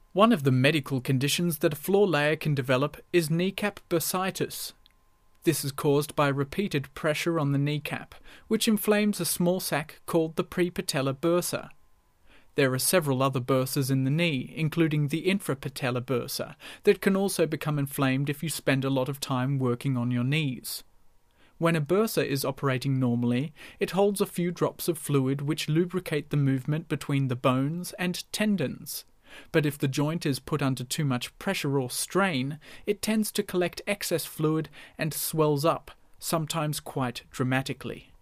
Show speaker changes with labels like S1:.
S1: One of the medical conditions that a floor layer can develop is kneecap bursitis. This is caused by repeated pressure on the kneecap, which inflames a small sac called the prepatellar bursa. There are several other bursas in the knee, including the infrapatellar bursa, that can also become inflamed if you spend a lot of time working on your knees. When a bursa is operating normally, it holds a few drops of fluid which lubricate the movement between the bones and tendons. But if the joint is put under too much pressure or strain, it tends to collect excess fluid and swells up, sometimes quite dramatically.